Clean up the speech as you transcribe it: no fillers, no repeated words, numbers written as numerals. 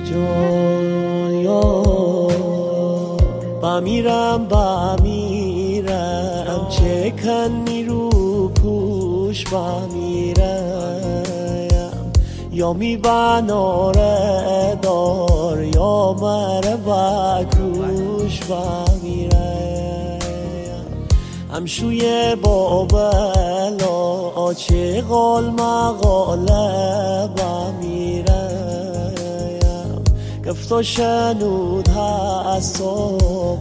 بمیرم چه کنی رو پوش بمیرم یا میبناره دار یا مره بکوش بمیرم همشوی بابلا چه قال مقاله بمیرم گفت و شنود هست